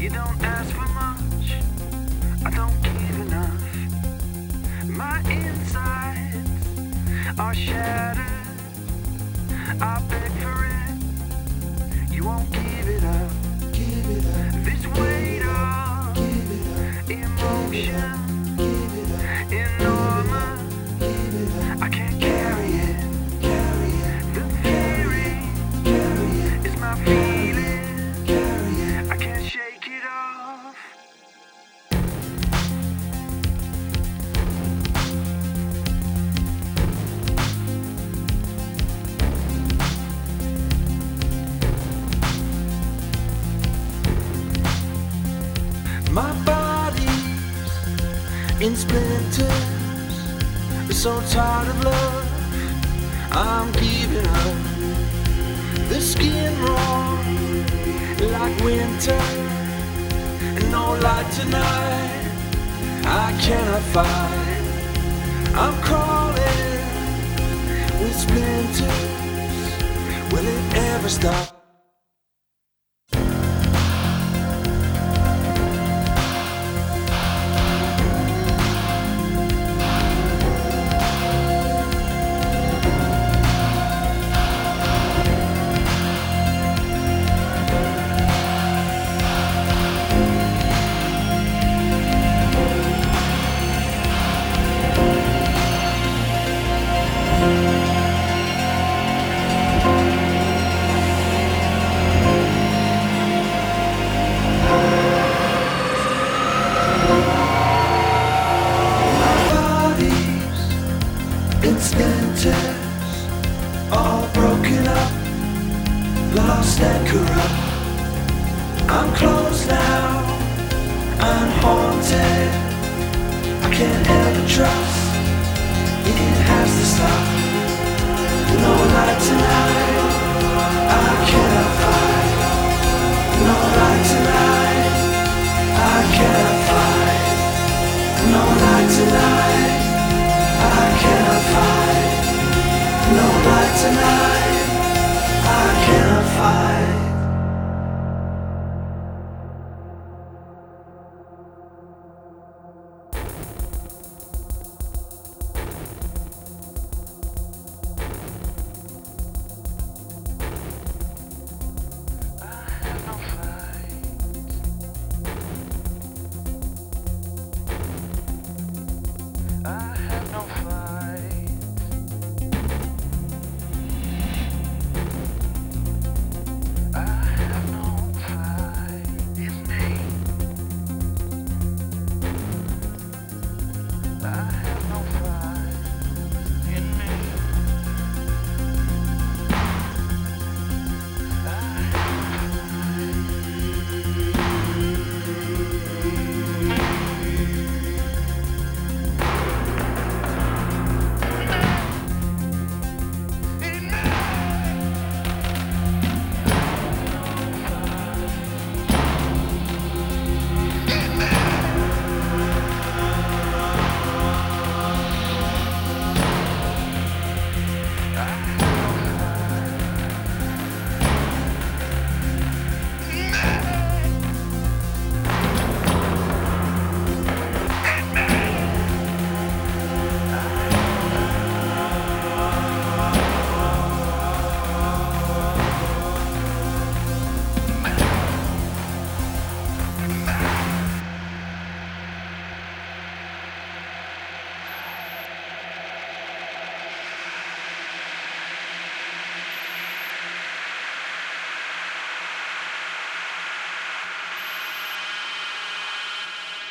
You don't ask for much, I don't give enough. My insides are shattered. I beg for it, you won't give it up. This weight of emotion, enormous, I can't carry it. The theory is my feeling, I can't shake it off. My body's in splinters, so tired of love, I'm giving up. The skin raw like winter, and no light tonight, I cannot fight. I'm crawling with splinters, will it ever stop? In splinters, all broken up, lost and corrupt. I'm closed now, I'm haunted, I can't ever trust. It has to stop. No light tonight,